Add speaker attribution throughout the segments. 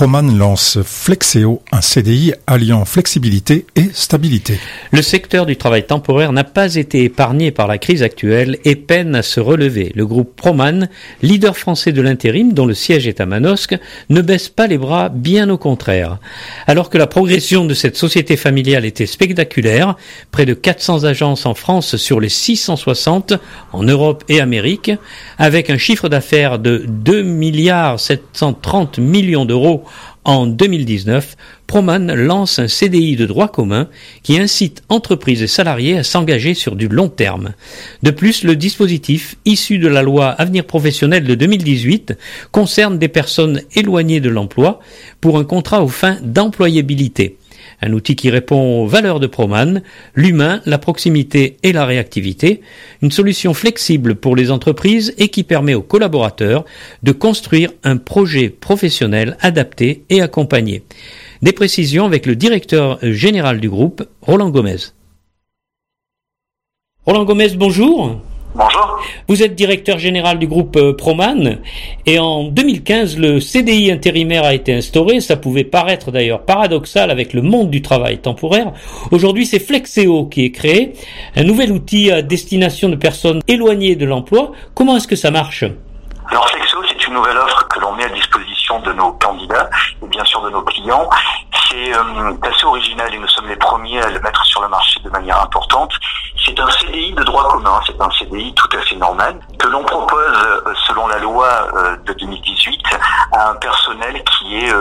Speaker 1: Proman lance Flexeo, un CDI alliant flexibilité et stabilité.
Speaker 2: Le secteur du travail temporaire n'a pas été épargné par la crise actuelle et peine à se relever. Le groupe Proman, leader français de l'intérim dont le siège est à Manosque, ne baisse pas les bras, bien au contraire. Alors que la progression de cette société familiale était spectaculaire, près de 400 agences en France sur les 660 en Europe et Amérique, avec un chiffre d'affaires de 2,730 milliards d'euros en 2019, Proman lance un CDI de droit commun qui incite entreprises et salariés à s'engager sur du long terme. De plus, le dispositif, issu de la loi Avenir professionnel de 2018, concerne des personnes éloignées de l'emploi pour un contrat aux fins d'employabilité. Un outil qui répond aux valeurs de Proman, l'humain, la proximité et la réactivité, une solution flexible pour les entreprises et qui permet aux collaborateurs de construire un projet professionnel adapté et accompagné. Des précisions avec le directeur général du groupe, Roland Gomez. Roland Gomez, bonjour.
Speaker 3: Bonjour.
Speaker 2: Vous êtes directeur général du groupe Proman et en 2015, le CDI intérimaire a été instauré. Ça pouvait paraître d'ailleurs paradoxal avec le monde du travail temporaire. Aujourd'hui, c'est Flexeo qui est créé, un nouvel outil à destination de personnes éloignées de l'emploi. Comment est-ce que ça marche ?
Speaker 3: Alors Flexeo, c'est une nouvelle offre que l'on met à disposition de nos candidats et bien sûr de nos clients. C'est assez original et nous sommes les premiers à le mettre sur le marché de manière importante. C'est un CDI de droit commun, c'est un CDI tout à fait normal que l'on propose selon la loi de 2018 à un personnel qui est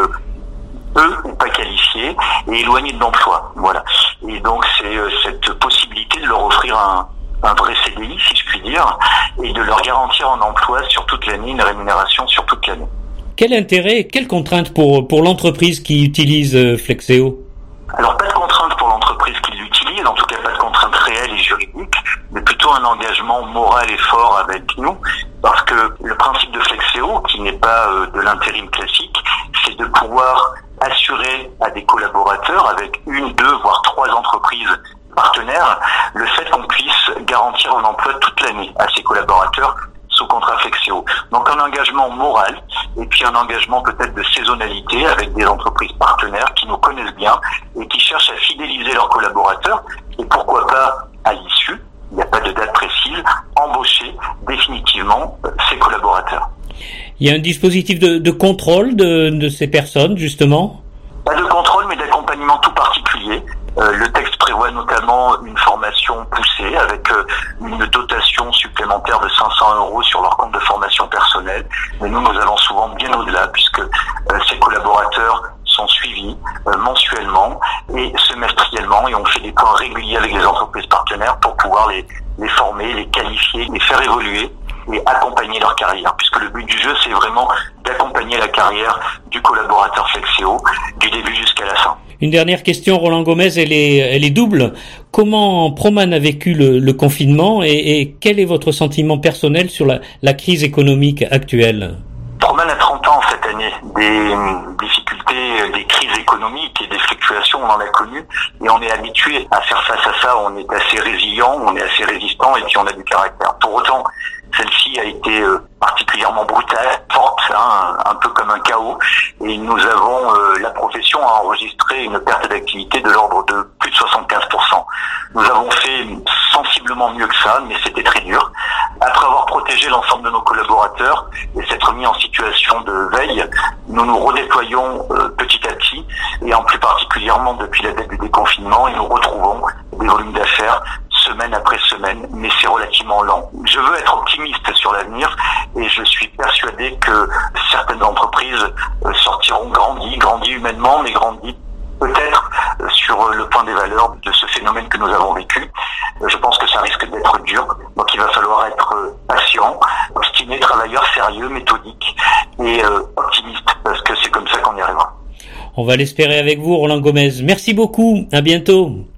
Speaker 3: peu ou pas qualifié et éloigné de l'emploi. Voilà. Et donc c'est cette possibilité de leur offrir un vrai CDI, si je puis dire, et de leur garantir un emploi sur toute l'année, une rémunération sur toute l'année.
Speaker 2: Quel intérêt, quelles contraintes pour l'entreprise qui utilise Flexeo ? Alors,
Speaker 3: pas de contraintes pour l'entreprise qui l'utilise, en tout cas pas de contraintes réelles et juridiques, mais plutôt un engagement moral et fort avec nous, parce que le principe de Flexeo, qui n'est pas de l'intérim classique, c'est de pouvoir assurer à des collaborateurs avec une, deux, voire trois entreprises partenaires, le fait qu'on puisse garantir un emploi toute l'année à ses collaborateurs sous contrat Flexeo. Donc un engagement moral et puis un engagement peut-être de saisonnalité avec des entreprises partenaires qui nous connaissent bien et qui cherchent à fidéliser leurs collaborateurs et pourquoi pas à l'issue, il n'y a pas de date précise, embaucher définitivement ces collaborateurs.
Speaker 2: Il y a un dispositif de contrôle de ces personnes justement ?
Speaker 3: Pas de contrôle mais d'accompagnement tout particulier. Le texte prévoit notamment une formation poussée avec une dotation supplémentaire de 500 € sur leur compte de formation personnelle. Mais nous allons souvent bien au-delà puisque ces collaborateurs sont suivis mensuellement et semestriellement et on fait des points réguliers avec les entreprises partenaires pour pouvoir les former, les qualifier, les faire évoluer et accompagner leur carrière. Puisque le but du jeu, c'est vraiment d'accompagner la carrière du collaborateur Flexeo du début jusqu'à la fin.
Speaker 2: Une dernière question, Roland Gomez, elle est double. Comment Proman a vécu le confinement et quel est votre sentiment personnel sur la crise économique actuelle ?
Speaker 3: Proman a 30 ans cette année. Des difficultés, des crises économiques et des fluctuations, on en a connu et on est habitué à faire face à ça. On est assez résilient, on est assez résistant et puis on a du caractère. Pour autant, celle-ci a été particulièrement brutale, forte, un peu comme un chaos. Et nous avons, la profession a enregistré une perte d'activité de l'ordre de plus de 75%. Nous avons fait sensiblement mieux que ça, mais c'était très dur. Après avoir protégé l'ensemble de nos collaborateurs et s'être mis en situation de veille, nous nous redéployons petit à petit, et en plus particulièrement depuis la date du déconfinement, et nous retrouvons des volumes d'affaires semaine après semaine, mais c'est relativement lent. Je veux être optimiste sur l'avenir et je suis persuadé que certaines entreprises sortiront grandies humainement, mais grandies peut-être sur le point des valeurs de ce phénomène que nous avons vécu. Je pense que ça risque d'être dur, donc il va falloir être patient, obstiné, travailleur, sérieux, méthodique et optimiste, parce que c'est comme ça qu'on y arrivera.
Speaker 2: On va l'espérer avec vous, Roland Gomez. Merci beaucoup, à bientôt.